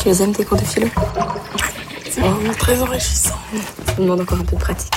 Tu les aimes tes cours de philo? C'est vraiment très enrichissant. Ça me demande encore un peu de pratique.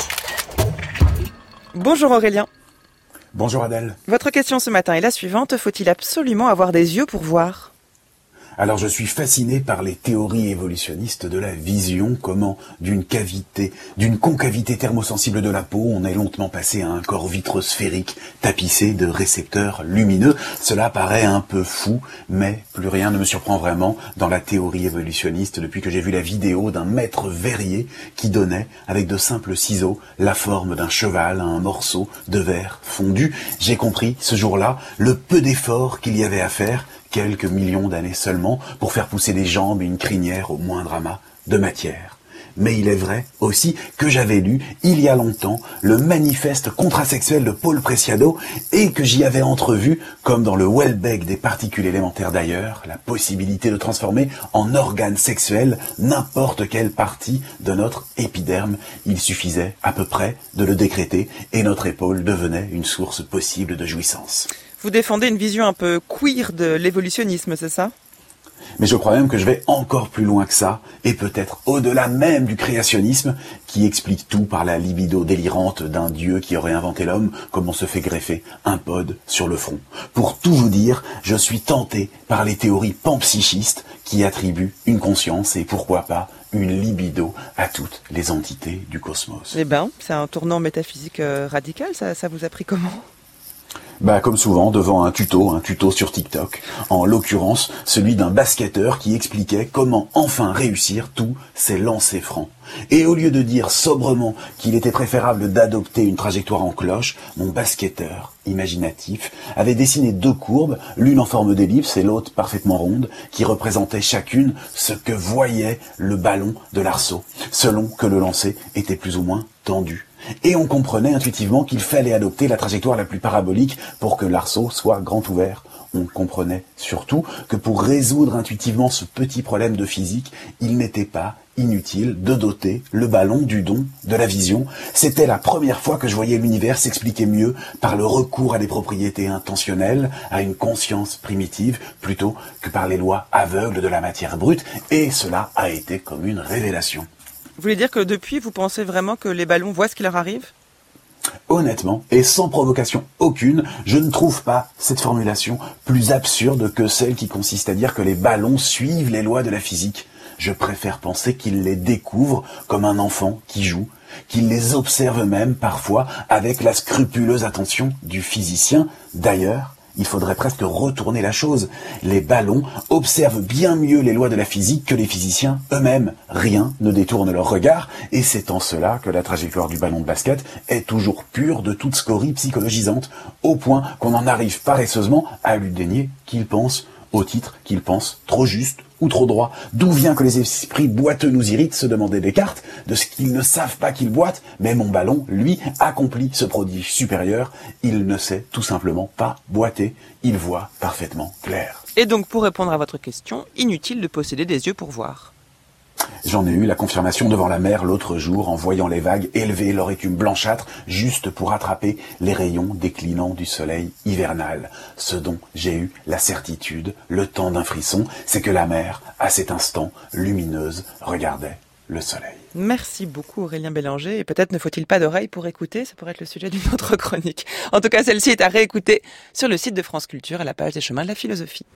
Bonjour Aurélien. Bonjour Adèle. Votre question ce matin est la suivante. Faut-il absolument avoir des yeux pour voir ? Alors je suis fasciné par les théories évolutionnistes de la vision, comment d'une concavité thermosensible de la peau, on est lentement passé à un corps vitreux sphérique tapissé de récepteurs lumineux. Cela paraît un peu fou, mais plus rien ne me surprend vraiment dans la théorie évolutionniste depuis que j'ai vu la vidéo d'un maître verrier qui donnait, avec de simples ciseaux, la forme d'un cheval à un morceau de verre fondu. J'ai compris ce jour-là le peu d'efforts qu'il y avait à faire, quelques millions d'années seulement, pour faire pousser des jambes et une crinière au moindre amas de matière. Mais il est vrai aussi que j'avais lu, il y a longtemps, le manifeste contrasexuel de Paul Preciado et que j'y avais entrevu, comme dans le Welbeck des particules élémentaires d'ailleurs, la possibilité de transformer en organe sexuel n'importe quelle partie de notre épiderme. Il suffisait à peu près de le décréter et notre épaule devenait une source possible de jouissance. Vous défendez une vision un peu queer de l'évolutionnisme, c'est ça ? Mais je crois même que je vais encore plus loin que ça, et peut-être au-delà même du créationnisme, qui explique tout par la libido délirante d'un dieu qui aurait inventé l'homme, comme on se fait greffer un pod sur le front. Pour tout vous dire, je suis tenté par les théories panpsychistes qui attribuent une conscience et pourquoi pas une libido à toutes les entités du cosmos. Eh ben, c'est un tournant métaphysique radical, ça vous a pris comment ? Comme souvent, devant un tuto sur TikTok. En l'occurrence, celui d'un basketteur qui expliquait comment enfin réussir tous ses lancers francs. Et au lieu de dire sobrement qu'il était préférable d'adopter une trajectoire en cloche, mon basketteur imaginatif avait dessiné deux courbes, l'une en forme d'ellipse et l'autre parfaitement ronde, qui représentaient chacune ce que voyait le ballon de l'arceau, selon que le lancer était plus ou moins tendu. Et on comprenait intuitivement qu'il fallait adopter la trajectoire la plus parabolique pour que l'arceau soit grand ouvert. On comprenait surtout que pour résoudre intuitivement ce petit problème de physique, il n'était pas inutile de doter le ballon du don de la vision. C'était la première fois que je voyais l'univers s'expliquer mieux par le recours à des propriétés intentionnelles, à une conscience primitive, plutôt que par les lois aveugles de la matière brute, et cela a été comme une révélation. Vous voulez dire que depuis, vous pensez vraiment que les ballons voient ce qui leur arrive ? Honnêtement, et sans provocation aucune, je ne trouve pas cette formulation plus absurde que celle qui consiste à dire que les ballons suivent les lois de la physique. Je préfère penser qu'ils les découvrent comme un enfant qui joue, qu'ils les observent même parfois avec la scrupuleuse attention du physicien. D'ailleurs, il faudrait presque retourner la chose. Les ballons observent bien mieux les lois de la physique que les physiciens eux-mêmes. Rien ne détourne leur regard, et c'est en cela que la trajectoire du ballon de basket est toujours pure de toute scorie psychologisante, au point qu'on en arrive paresseusement à lui dénier qu'il pense, au titre qu'il pense trop juste ou trop droit. D'où vient que les esprits boiteux nous irritent, se demandait Descartes, de ce qu'ils ne savent pas qu'ils boitent, mais mon ballon, lui, accomplit ce prodige supérieur. Il ne sait tout simplement pas boiter, il voit parfaitement clair. Et donc, pour répondre à votre question, inutile de posséder des yeux pour voir. J'en ai eu la confirmation devant la mer l'autre jour en voyant les vagues élever leur écume blanchâtre juste pour attraper les rayons déclinants du soleil hivernal. Ce dont j'ai eu la certitude, le temps d'un frisson, c'est que la mer, à cet instant lumineuse, regardait le soleil. Merci beaucoup Aurélien Bélanger, et peut-être ne faut-il pas d'oreilles pour écouter, ça pourrait être le sujet d'une autre chronique. En tout cas, celle-ci est à réécouter sur le site de France Culture à la page des chemins de la philosophie.